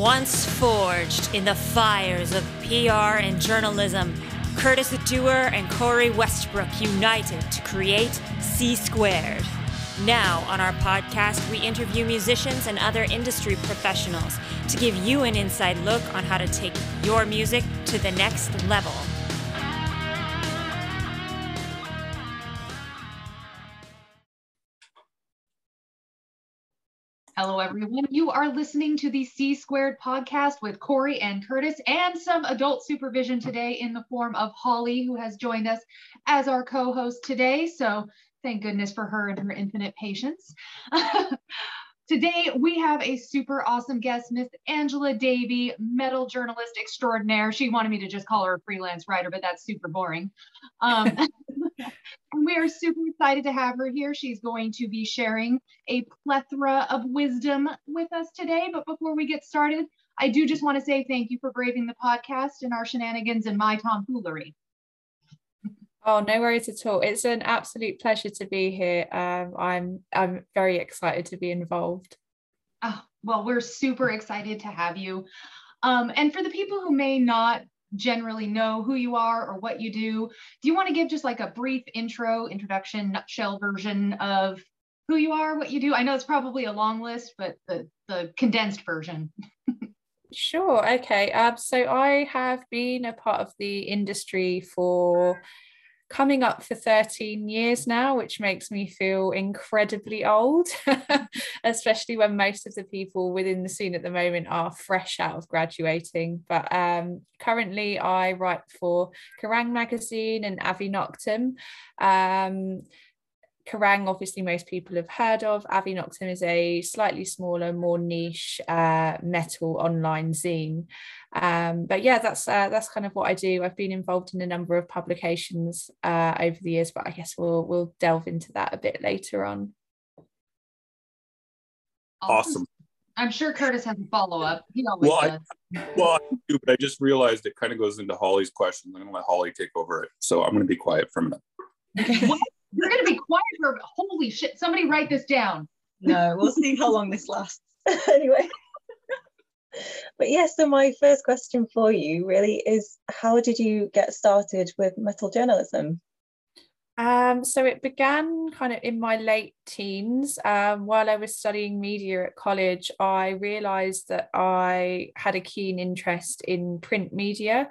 Once forged in the fires of PR and journalism, Curtis Dewar and Corey Westbrook united to create C Squared. Now, on our podcast, we interview musicians and other industry professionals to give you an inside look on how to take your music to the next level. Hello, everyone. You are listening to the C Squared podcast with Corey and Curtis and some adult supervision today in the form of Holly, who has joined us as our co-host today. So thank goodness for her and her infinite patience. Today, we have a super awesome guest, Miss Angela Davey, metal journalist extraordinaire. She wanted me to just call her a freelance writer, but that's super boring. And we are super excited to have her here. She's going to be sharing a plethora of wisdom with us today. But before we get started, I do just want to say thank you for braving the podcast and our shenanigans and my tomfoolery. Oh, no worries at all. It's an absolute pleasure to be here. I'm very excited to be involved. Oh, well, we're super excited to have you. And for the people who may not generally know who you are or what you do you want to give just like a brief introduction, nutshell version of who you are, what you do? I know it's probably a long list, but the condensed version. Sure. Okay. So I have been a part of the industry for coming up for 13 years now, which makes me feel incredibly old, especially when most of the people within the scene at the moment are fresh out of graduating. But currently I write for Kerrang magazine and Avi Noctum. Kerrang, obviously most people have heard of. Avi Noctum is a slightly smaller, more niche metal online zine. But yeah, that's kind of what I do. I've been involved in a number of publications over the years, but I guess we'll delve into that a bit later on. Awesome. I'm sure Curtis has a follow-up. He always does. I do, but I just realized it kind of goes into Holly's questions. I'm going to let Holly take over it. So I'm going to be quiet for a minute. Okay. What? You're going to be quiet for, holy shit, somebody write this down. No, we'll see how long this lasts. Anyway. But yeah, so my first question for you really is, how did you get started with metal journalism? So it began kind of in my late teens. While I was studying media at college, I realised that I had a keen interest in print media.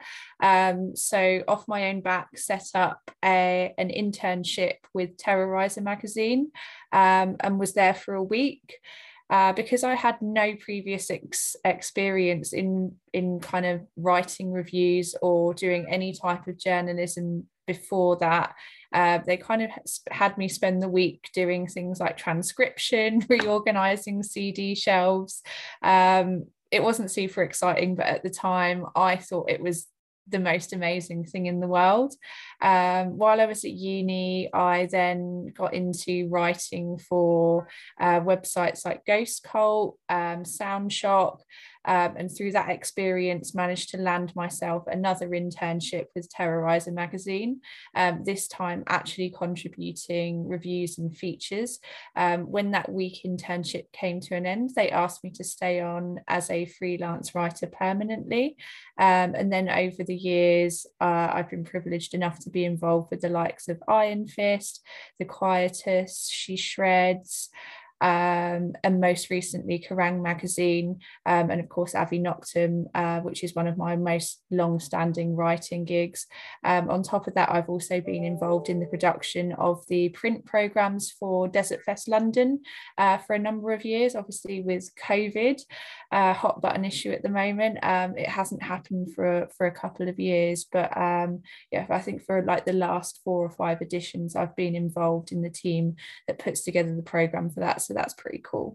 So off my own back, set up an internship with Terrorizer magazine, and was there for a week. Because I had no previous experience in kind of writing reviews or doing any type of journalism before that. They kind of had me spend the week doing things like transcription, reorganizing CD shelves. It wasn't super exciting, but at the time I thought it was the most amazing thing in the world. While I was at uni, I then got into writing for websites like Ghost Cult, Soundshock, and through that experience managed to land myself another internship with Terrorizer magazine, this time actually contributing reviews and features. When that week internship came to an end, they asked me to stay on as a freelance writer permanently, and then over the years I've been privileged enough to be involved with the likes of Iron Fist, The Quietus, She Shreds, and most recently Kerrang magazine, and of course Avi Noctum, which is one of my most long-standing writing gigs. On top of that, I've also been involved in the production of the print programmes for Desert Fest London for a number of years. Obviously with COVID, hot button issue at the moment, it hasn't happened for a couple of years, but yeah, I think for like the last 4 or 5 editions I've been involved in the team that puts together the programme for that. So that's pretty cool.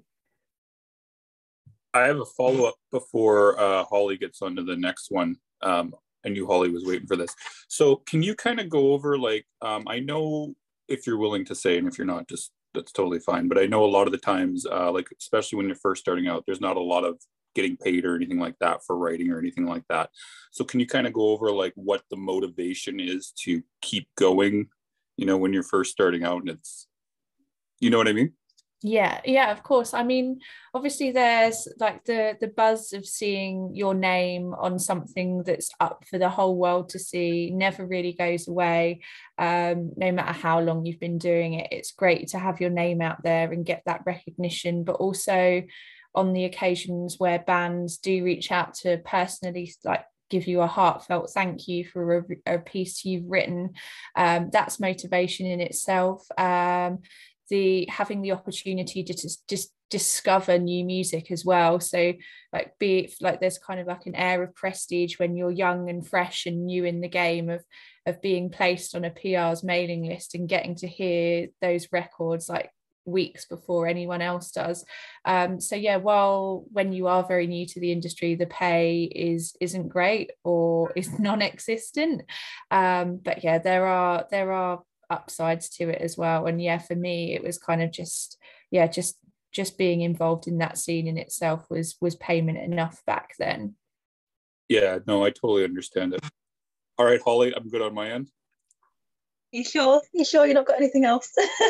I have a follow-up before Holly gets on to the next one. I knew Holly was waiting for this. So can you kind of go over, like, I know if you're willing to say, and if you're not, just that's totally fine. But I know a lot of the times, like, especially when you're first starting out, there's not a lot of getting paid or anything like that for writing or anything like that. So can you kind of go over like what the motivation is to keep going, you know, when you're first starting out and it's, you know what I mean? Yeah, of course. I mean, obviously there's like the buzz of seeing your name on something that's up for the whole world to see never really goes away. No matter how long you've been doing it, it's great to have your name out there and get that recognition, but also on the occasions where bands do reach out to personally like give you a heartfelt thank you for a piece you've written, that's motivation in itself. The having the opportunity to just discover new music as well, so like be it like there's kind of like an air of prestige when you're young and fresh and new in the game of being placed on a PR's mailing list and getting to hear those records like weeks before anyone else does. So yeah, while when you are very new to the industry the pay isn't great or is non-existent, but yeah, there are upsides to it as well. And yeah, for me it was kind of just being involved in that scene in itself was payment enough back then. Yeah, no, I totally understand it. All right, Holly, I'm good on my end. You sure you're not got anything else?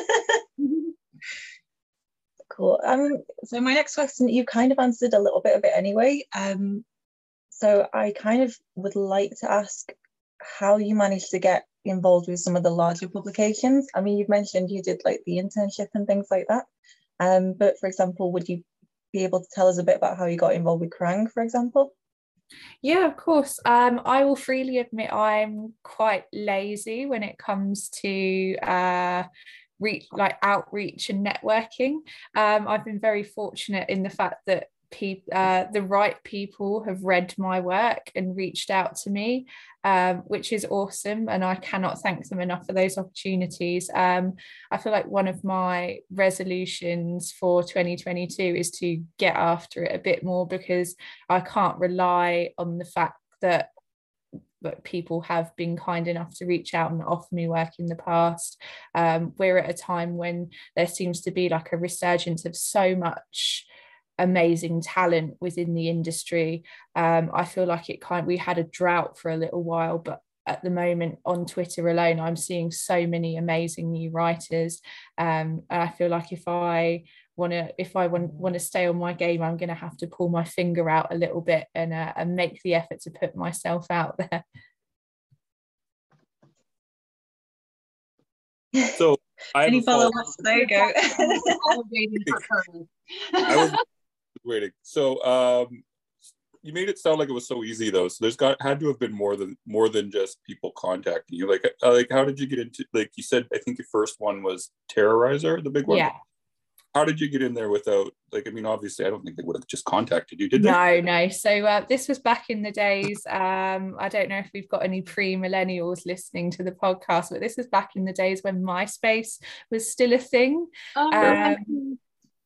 Cool. So my next question, you kind of answered a little bit of it anyway. So I kind of would like to ask how you managed to get involved with some of the larger publications. I mean, you've mentioned you did like the internship and things like that. But for example, would you be able to tell us a bit about how you got involved with Kerrang, for example? Yeah, of course. I will freely admit I'm quite lazy when it comes to outreach and networking. I've been very fortunate in the fact that the right people have read my work and reached out to me, which is awesome, and I cannot thank them enough for those opportunities. I feel like one of my resolutions for 2022 is to get after it a bit more, because I can't rely on the fact that people have been kind enough to reach out and offer me work in the past. We're at a time when there seems to be like a resurgence of so much amazing talent within the industry. I feel like we had a drought for a little while, but at the moment on Twitter alone I'm seeing so many amazing new writers, and I feel like if I want to stay on my game, I'm going to have to pull my finger out a little bit and make the effort to put myself out there. So any follow-ups? There you go. I was waiting. So you made it sound like it was so easy though. So had to have been more than just people contacting you. Like how did you get into, like you said, I think your first one was Terrorizer, the big one? Yeah. How did you get in there without, like, I mean, obviously I don't think they would have just contacted you, did they? No. So this was back in the days. I don't know if we've got any pre-millennials listening to the podcast, but this was back in the days when MySpace was still a thing. And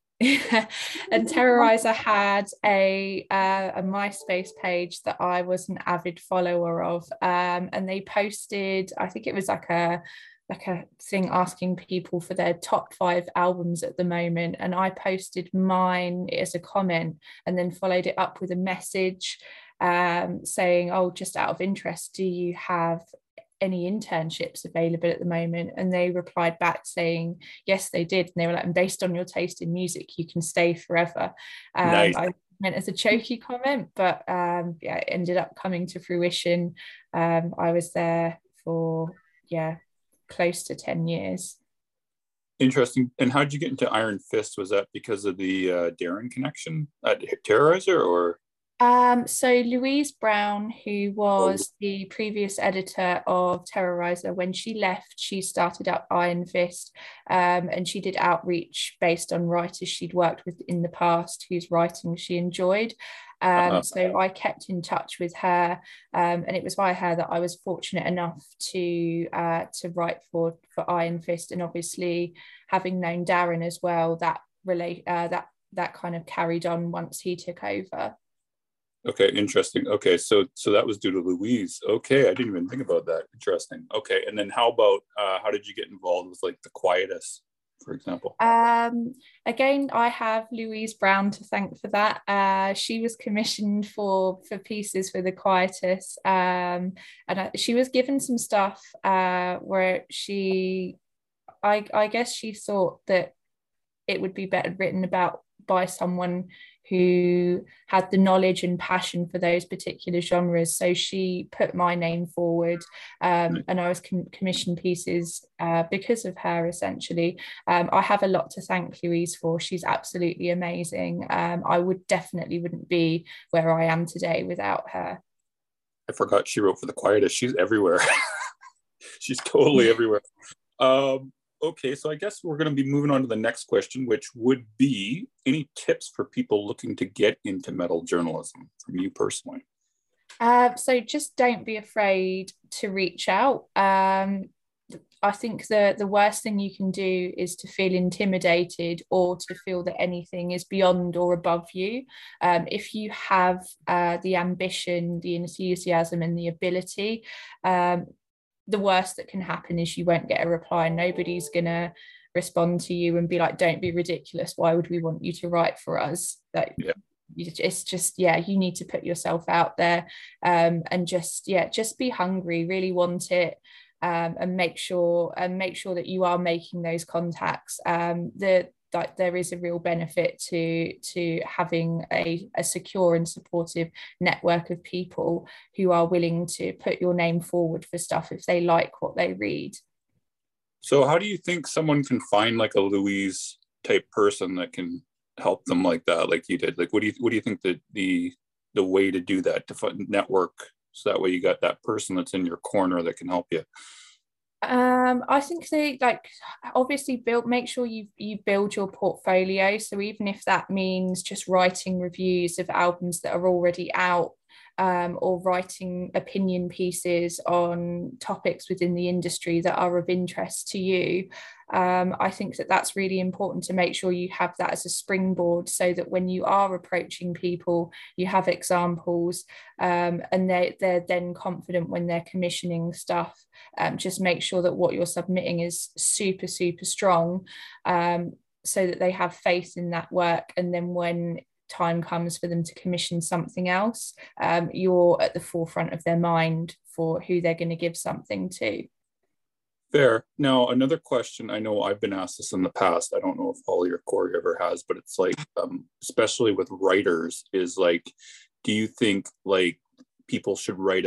Terrorizer had a MySpace page that I was an avid follower of, and they posted, I think it was like a thing asking people for their top 5 albums at the moment, and I posted mine as a comment and then followed it up with a message saying, oh, just out of interest, do you have any internships available at the moment? And they replied back saying yes they did, and they were like, and based on your taste in music you can stay forever. Nice. I meant as a jokey comment, but it ended up coming to fruition. I was there for close to 10 years. Interesting. And how did you get into Iron Fist? Was that because of the Darren connection at Terrorizer, or? So Louise Brown, who was the previous editor of Terrorizer, when she left, she started up Iron Fist, and she did outreach based on writers she'd worked with in the past whose writing she enjoyed. So I kept in touch with her, and it was via her that I was fortunate enough to write for Iron Fist, and obviously having known Darren as well, that kind of carried on once he took over. Okay, interesting. Okay, so that was due to Louise. Okay, I didn't even think about that. Interesting. Okay, and then how about how did you get involved with like the Quietus, for example? Again, I have Louise Brown to thank for that. She was commissioned for pieces for the Quietus, and she was given some stuff where I guess she thought that it would be better written about by someone who had the knowledge and passion for those particular genres. So she put my name forward, and I was commissioned pieces because of her, essentially. I have a lot to thank Louise for. She's absolutely amazing. I wouldn't be where I am today without her. I forgot she wrote for The Quietest. She's everywhere. She's totally everywhere. Okay, so I guess we're going to be moving on to the next question, which would be any tips for people looking to get into metal journalism from you personally? So just don't be afraid to reach out. I think the worst thing you can do is to feel intimidated or to feel that anything is beyond or above you. If you have the ambition, the enthusiasm, and the ability, the worst that can happen is you won't get a reply. Nobody's going to respond to you and be like, don't be ridiculous. Why would we want you to write for us? It's just, you need to put yourself out there, and just be hungry, really want it, and make sure that you are making those contacts. There is a real benefit to having a secure and supportive network of people who are willing to put your name forward for stuff if they like what they read. So how do you think someone can find like a Louise type person that can help them like that, like you did? Like what do you think that the way to do that, to find network, so that way you got that person that's in your corner that can help you? I think they obviously make sure you build your portfolio. So even if that means just writing reviews of albums that are already out, or writing opinion pieces on topics within the industry that are of interest to you, I think that's really important to make sure you have that as a springboard, so that when you are approaching people, you have examples, and they're then confident when they're commissioning stuff. Just make sure that what you're submitting is super, super strong, so that they have faith in that work. And then when time comes for them to commission something else, you're at the forefront of their mind for who they're going to give something to. Fair. Now, another question, I know I've been asked this in the past, I don't know if Holly or Corey ever has, but it's like, especially with writers, is like, do you think like people should reach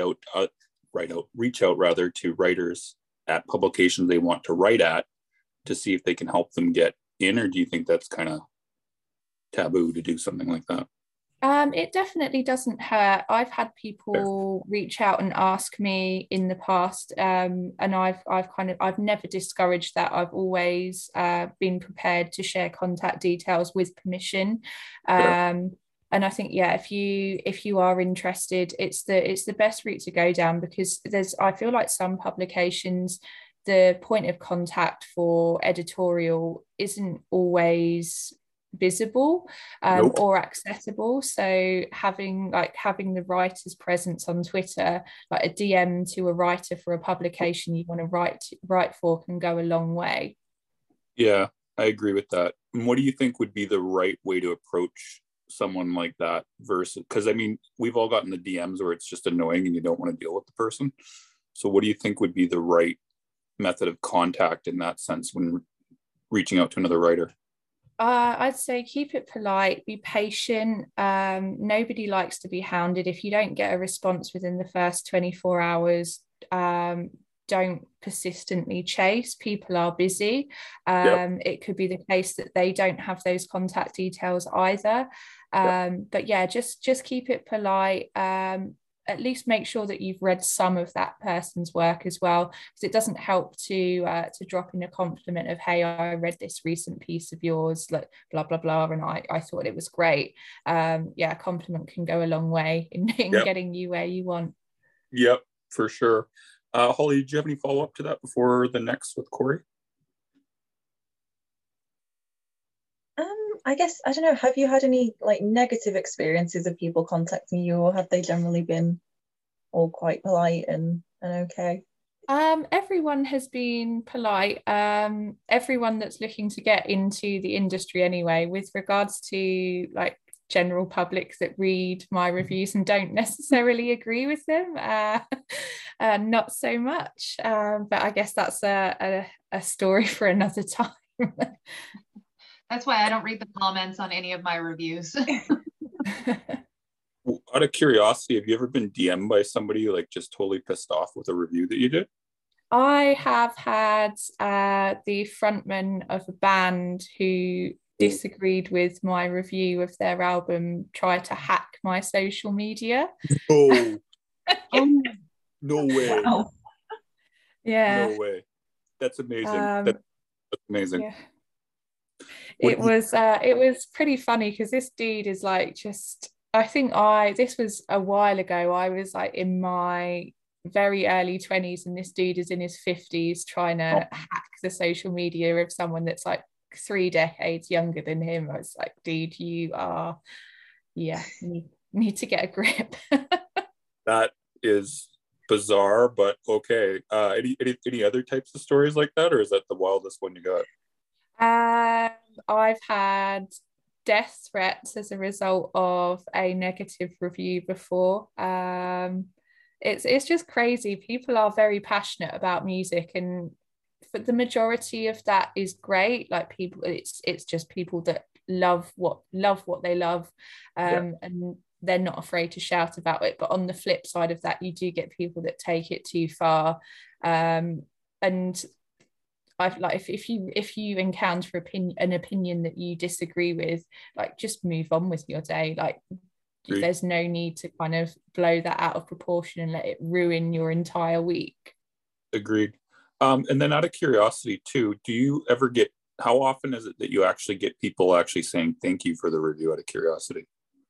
out rather to writers at publications they want to write at to see if they can help them get in, or do you think that's kind of taboo to do something like that? It definitely doesn't hurt. I've had people reach out and ask me in the past, and I've never discouraged that. I've always been prepared to share contact details with permission. And I think, if you are interested, it's the best route to go down, because I feel like some publications, the point of contact for editorial isn't always visible, or accessible. So having the writer's presence on Twitter, like a DM to a writer for a publication you want to write for, can go a long way. Yeah, I agree with that. And what do you think would be the right way to approach someone like that versus, because I mean, we've all gotten the DMs where it's just annoying and you don't want to deal with the person. So what do you think would be the right method of contact in that sense when reaching out to another writer? I'd say keep it polite, be patient. Nobody likes to be hounded. If you don't get a response within the first 24 hours, don't persistently chase. People are busy. It could be the case that they don't have those contact details either. But just keep it polite. At least make sure that you've read some of that person's work as well, because it doesn't help to drop in a compliment of, hey, I read this recent piece of yours, like blah blah blah, and I thought it was great. A compliment can go a long way in getting you where you want. Yep, for sure. Holly, did you have any follow-up to that before the next with Corey? I guess, I don't know, have you had any like negative experiences of people contacting you, or have they generally been all quite polite and okay? Everyone has been polite. Everyone that's looking to get into the industry anyway. With regards to like general public that read my reviews and don't necessarily agree with them, not so much. But I guess that's a story for another time. That's why I don't read the comments on any of my reviews. Out of curiosity, have you ever been DM'd by somebody like just totally pissed off with a review that you did? I have had the frontman of a band who disagreed with my review of their album try to hack my social media. Oh, no way. Wow. Yeah. No way. That's amazing. That's amazing. Yeah. It was pretty funny because this dude is like just, I think this was a while ago. I was like in my very early 20s and this dude is in his 50s trying to hack the social media of someone that's like 3 decades younger than him. I was like, dude, you need to get a grip. That is bizarre, but okay. Any other types of stories like that, or is that the wildest one you got? I've had death threats as a result of a negative review before. It's just crazy. People are very passionate about music, and for the majority of that is great. Like people, it's just people that love what they love, and they're not afraid to shout about it. But on the flip side of that, you do get people that take it too far, and I've like if you encounter an opinion that you disagree with, like just move on with your day. Like Agreed. There's no need to kind of blow that out of proportion and let it ruin your entire week. Agreed. And then out of curiosity too, do you ever get, how often is it that you actually get people actually saying thank you for the review out of curiosity?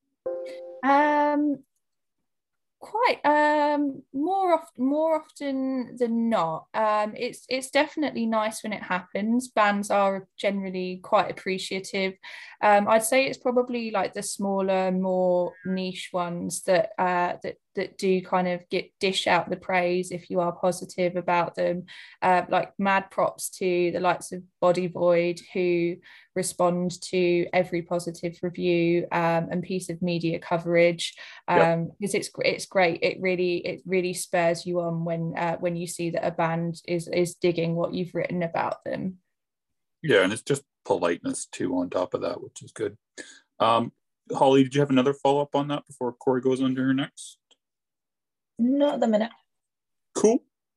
Quite more often than not. It's definitely nice when it happens. Bands are generally quite appreciative. I'd say it's probably like the smaller, more niche ones that do kind of dish out the praise if you are positive about them. Like mad props to the likes of Body Void, who respond to every positive review and piece of media coverage, because it's great. It really spurs you on when you see that a band is digging what you've written about them. Yeah, and it's just politeness too on top of that, which is good. Holly, did you have another follow-up on that before Corey goes on to her next? Not at the minute. Cool.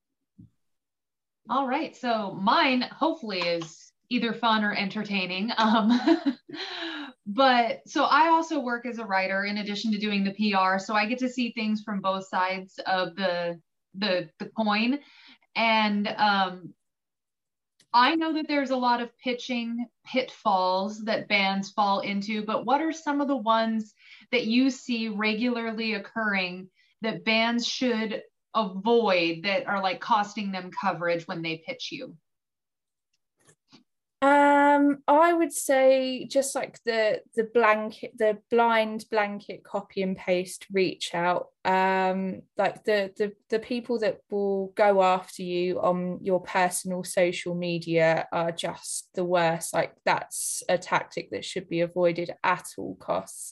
All right, so mine hopefully is either fun or entertaining. But so I also work as a writer in addition to doing the PR, so I get to see things from both sides of the coin. And I know that there's a lot of pitching pitfalls that bands fall into, but what are some of the ones that you see regularly occurring that bands should avoid that are like costing them coverage when they pitch you? I would say just like the blind blanket copy and paste reach out. Like the people that will go after you on your personal social media are just the worst. Like that's a tactic that should be avoided at all costs.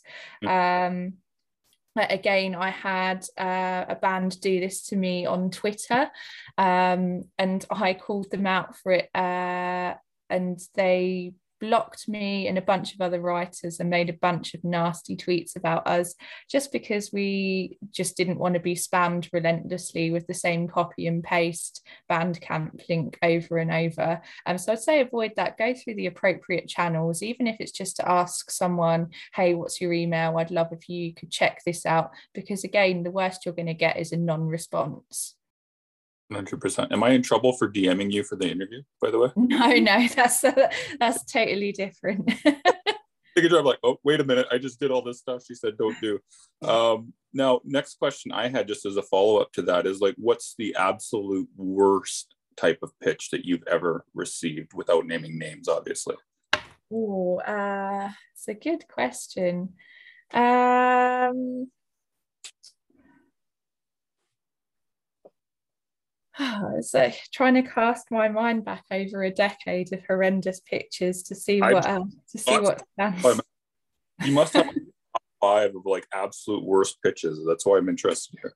Again, I had a band do this to me on Twitter, and I called them out for it, and they blocked me and a bunch of other writers and made a bunch of nasty tweets about us just because we just didn't want to be spammed relentlessly with the same copy and paste Bandcamp link over and over. So I'd say avoid that. Go through the appropriate channels, even if it's just to ask someone, hey, what's your email? I'd love if you could check this out, because again, the worst you're going to get is a non-response. 100%. Am I in trouble for DMing you for the interview, by the way? No, that's totally different. Take a drive like, oh, wait a minute, I just did all this stuff she said don't do. Now, next question I had just as a follow-up to that is like, what's the absolute worst type of pitch that you've ever received, without naming names, obviously? Oh, it's a good question. So trying to cast my mind back over a decade of horrendous pictures to see what stands. You must have a top 5 of like absolute worst pitches. That's why I'm interested here.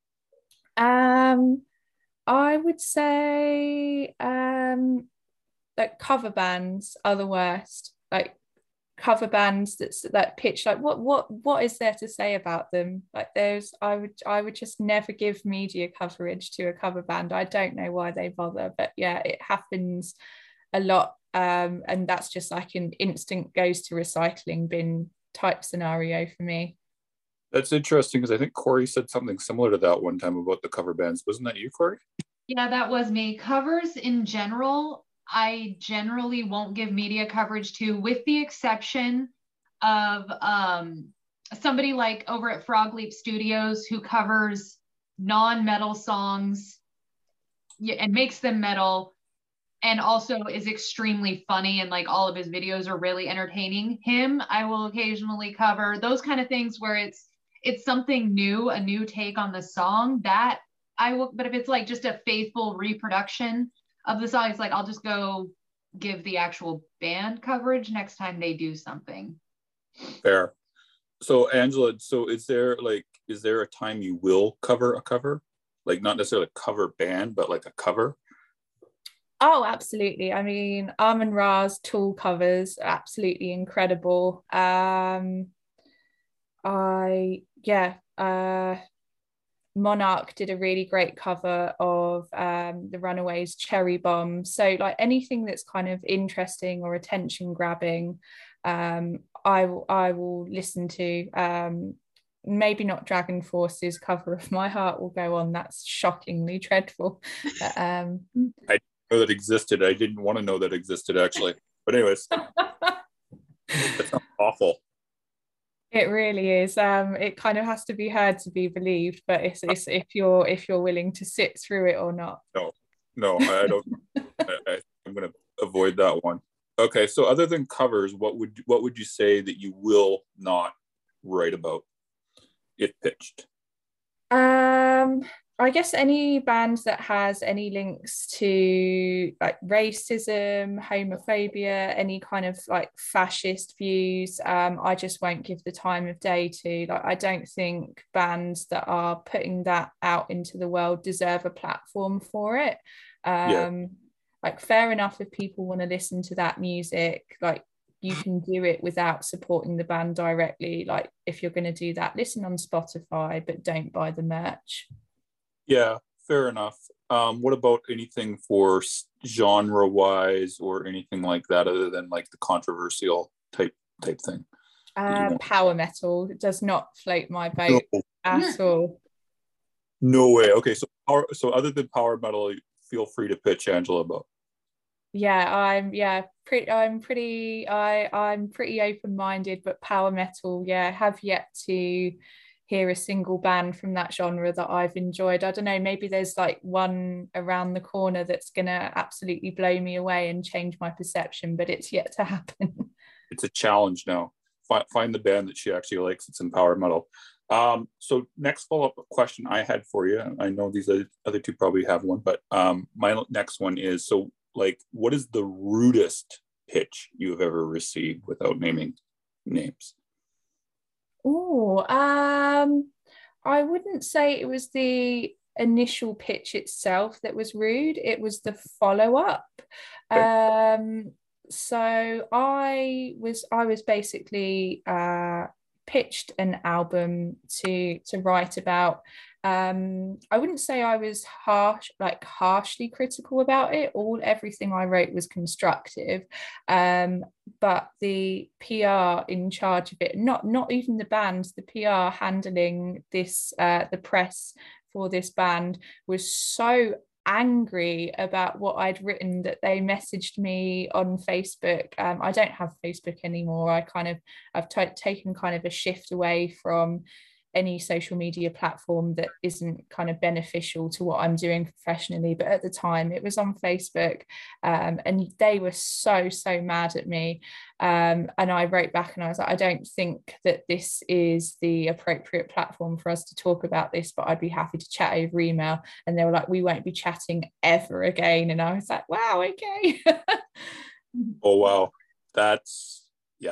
I would say like cover bands are the worst. Like cover bands that pitch, like what is there to say about them? Like there's I would just never give media coverage to a cover band. I don't know why they bother, but yeah, it happens a lot. And that's just like an instant goes to recycling bin type scenario for me. That's interesting because I think Corey said something similar to that one time about the cover bands. Wasn't that you, Corey? Yeah, that was me. Covers in general, I generally won't give media coverage to, with the exception of somebody like over at Frog Leap Studios who covers non-metal songs and makes them metal, and also is extremely funny, and like all of his videos are really entertaining. Him, I will occasionally cover those kind of things where it's something new, a new take on the song that I will. But if it's like just a faithful reproduction of the song, it's like I'll just go give the actual band coverage next time they do something. Fair. So Angela, so is there a time you will cover a cover? Like not necessarily a cover band, but like a cover? Oh, absolutely. I mean, Amon Ra's Tool covers are absolutely incredible. Monarch did a really great cover of the Runaways' Cherry Bomb. So like anything that's kind of interesting or attention grabbing, I will listen to. Maybe not Dragon Force's cover of My Heart Will Go On. That's shockingly dreadful. But, I didn't know that existed. I didn't want to know that existed actually. But anyways, that sounds awful. It really is. It kind of has to be heard to be believed, but it's if you're willing to sit through it or not. No, I don't. I'm going to avoid that one. Okay, so other than covers, what would you say that you will not write about if pitched? I guess any band that has any links to like racism, homophobia, any kind of like fascist views, I just won't give the time of day to. Like, I don't think bands that are putting that out into the world deserve a platform for it. Like, fair enough if people want to listen to that music, like you can do it without supporting the band directly. Like, if you're going to do that, listen on Spotify, but don't buy the merch. Yeah, fair enough. What about anything for genre wise or anything like that, other than like the controversial type thing? Power metal does not float my boat at all. No way. Okay, so other than power metal, feel free to pitch Angela about. I'm pretty open-minded, but power metal, have yet to hear a single band from that genre that I've enjoyed. I don't know, maybe there's like one around the corner that's gonna absolutely blow me away and change my perception, but it's yet to happen. It's a challenge now. Find the band that she actually likes that's in power metal. So next follow-up question I had for you, I know these other two probably have one, but my next one is, so like, what is the rudest pitch you have ever received without naming names? Oh, I wouldn't say it was the initial pitch itself that was rude. It was the follow-up. Okay. So I was basically pitched an album to write about. I wouldn't say I was harshly critical about it. Everything I wrote was constructive, but the PR in charge of it, not even the band, the PR handling this, the press for this band, was so angry about what I'd written that they messaged me on Facebook. I don't have Facebook anymore. I've taken kind of a shift away from any social media platform that isn't kind of beneficial to what I'm doing professionally. But at the time it was on Facebook, and they were so mad at me. And I wrote back and I was like, I don't think that this is the appropriate platform for us to talk about this, but I'd be happy to chat over email. And they were like, we won't be chatting ever again. And I was like, wow, okay. Oh, wow. That's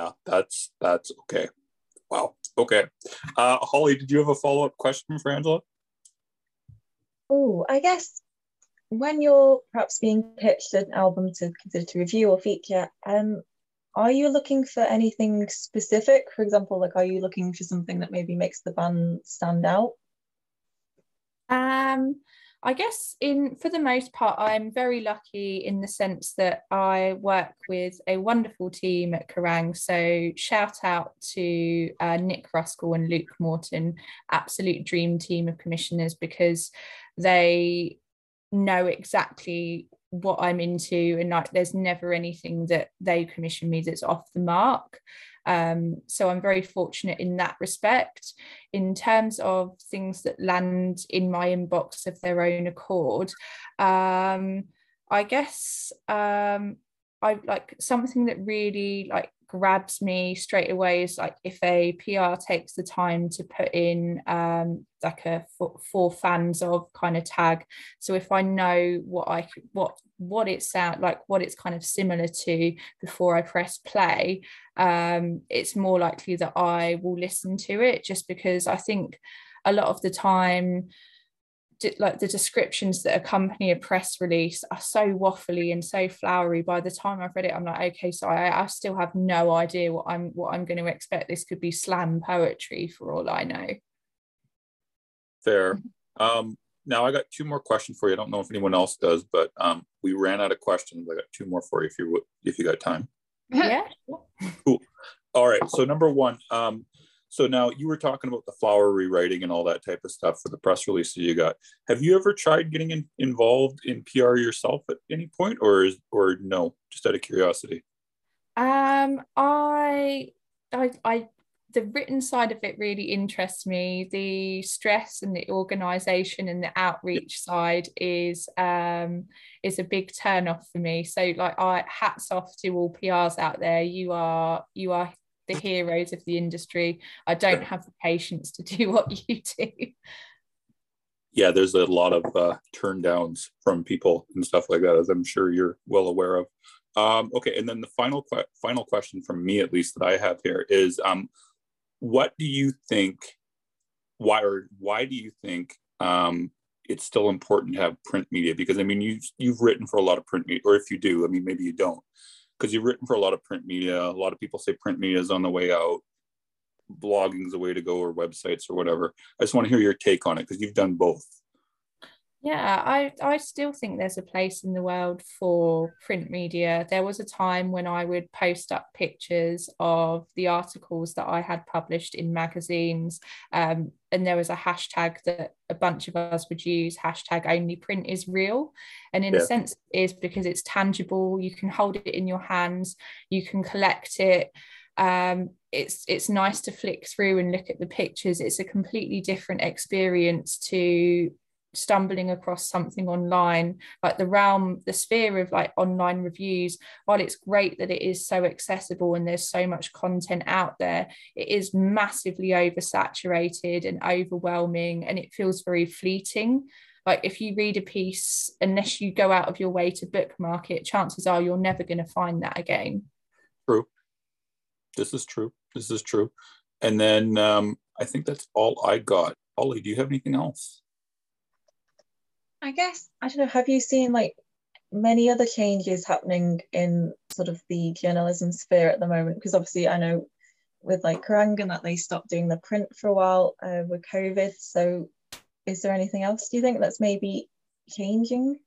okay. Wow. Okay. Holly, did you have a follow-up question for Angela? Oh, I guess when you're perhaps being pitched an album to consider to review or feature, are you looking for anything specific? For example, like, are you looking for something that maybe makes the band stand out? I guess for the most part, I'm very lucky in the sense that I work with a wonderful team at Kerrang. So shout out to Nick Ruskell and Luke Morton, absolute dream team of commissioners, because they know exactly what I'm into, and like there's never anything that they commission me that's off the mark. So I'm very fortunate in that respect. In terms of things that land in my inbox of their own accord, I guess I like something that really like grabs me straight away is like if a PR takes the time to put in like a for fans of kind of tag. So if I know what it sound like, what it's kind of similar to before I press play, it's more likely that I will listen to it, just because I think a lot of the time like the descriptions that accompany a press release are so waffly and so flowery. By the time I've read it, I'm like, okay, so I still have no idea what I'm going to expect. This could be slam poetry for all I know. Fair. Now I got two more questions for you. I don't know if anyone else does, but we ran out of questions. I got two more for you if you got time. Yeah. Cool. All right. So number one, so now you were talking about the flower rewriting and all that type of stuff for the press release that you got. Have you ever tried getting involved in PR yourself at any point, or no? Just out of curiosity. The written side of it really interests me. The stress and the organization and the outreach side is a big turn off for me. So like, hats off to all PRs out there. You are the heroes of the industry. I don't have the patience to do what you do. Yeah, there's a lot of turn downs from people and stuff like that, as I'm sure you're well aware of. Okay, and then the final question from me, at least, that I have here is, what do you think? Why do you think it's still important to have print media? Because I mean, you've written for a lot of print media, or if you do, I mean, maybe you don't, because you've written for a lot of print media. A lot of people say print media is on the way out, blogging's the way to go, or websites or whatever. I just want to hear your take on it, because you've done both. Yeah, I still think there's a place in the world for print media. There was a time when I would post up pictures of the articles that I had published in magazines, and there was a hashtag that a bunch of us would use, hashtag only print is real. And in a sense it is, because it's tangible, you can hold it in your hands, you can collect it. It's nice to flick through and look at the pictures. It's a completely different experience to stumbling across something online. Like the sphere of like online reviews, while it's great that it is so accessible and there's so much content out there, it is massively oversaturated and overwhelming, and it feels very fleeting. Like if you read a piece, unless you go out of your way to bookmark it, chances are you're never going to find that again. True. This is true. And then I think that's all I got. Holly, do you have anything else? I guess, I don't know, have you seen like many other changes happening in sort of the journalism sphere at the moment? Because obviously I know with like Kerrang and that they stopped doing the print for a while with COVID. So is there anything else, do you think, that's maybe changing?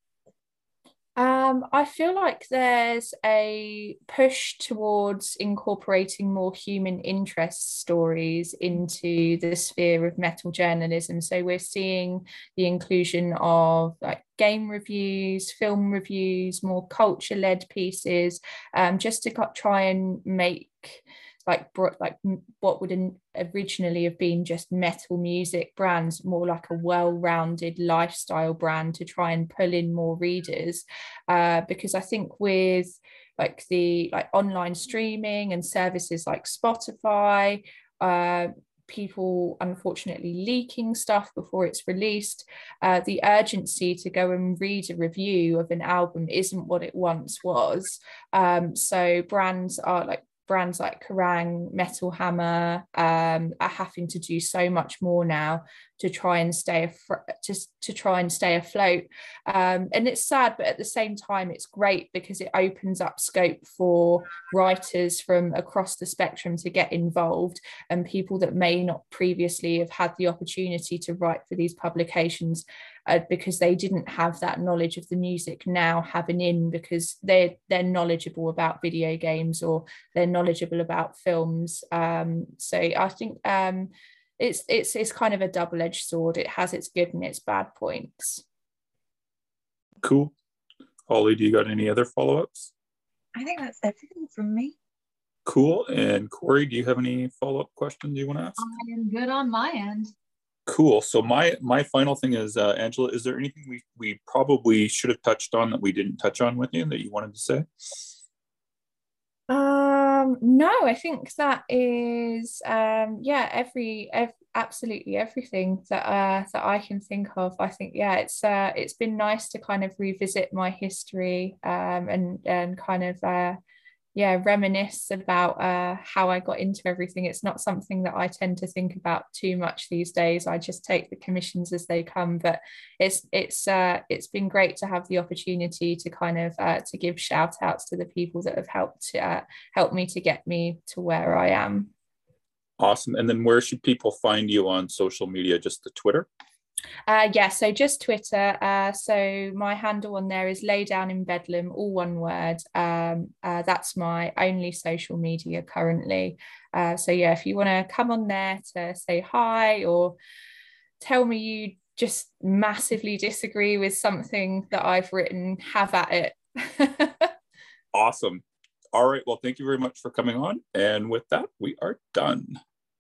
I feel like there's a push towards incorporating more human interest stories into the sphere of metal journalism. So we're seeing the inclusion of like game reviews, film reviews, more culture-led pieces, just to try and make like what would originally have been just metal music brands more like a well-rounded lifestyle brand, to try and pull in more readers, because I think with like the online streaming and services like Spotify, people unfortunately leaking stuff before it's released, the urgency to go and read a review of an album isn't what it once was. So brands like Kerrang, Metal Hammer, are having to do so much more now to try and stay afloat. And it's sad, but at the same time, it's great because it opens up scope for writers from across the spectrum to get involved, and people that may not previously have had the opportunity to write for these publications because they didn't have that knowledge of the music, now have an in because they're knowledgeable about video games or they're knowledgeable about films. So I think it's kind of a double-edged sword. It has its good and its bad points. Cool. Holly, do you got any other follow-ups? I think that's everything from me. Cool. And Corey, do you have any follow-up questions you want to ask? I am good on my end. Cool. So my final thing is, Angela, is there anything we probably should have touched on that we didn't touch on with you that you wanted to say? No, I think that is absolutely everything that I can think of. I think it's been nice to kind of revisit my history and kind of reminisce about how I got into everything. It's not something that I tend to think about too much these days. I just take the commissions as they come, but it's been great to have the opportunity to kind of to give shout outs to the people that have helped me to get me to where I am. Awesome. And then where should people find you on social media? Just the Twitter? So just Twitter. So my handle on there is Lay Down in Bedlam, all one word. That's my only social media currently. If you want to come on there to say hi or tell me you just massively disagree with something that I've written, have at it. Awesome. All right. Well, thank you very much for coming on. And with that, we are done.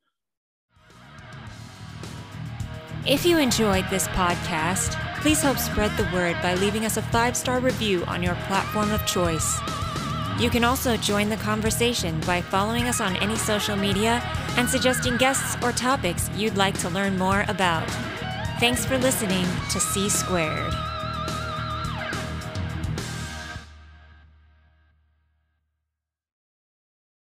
If you enjoyed this podcast, please help spread the word by leaving us a 5-star review on your platform of choice. You can also join the conversation by following us on any social media and suggesting guests or topics you'd like to learn more about. Thanks for listening to C Squared.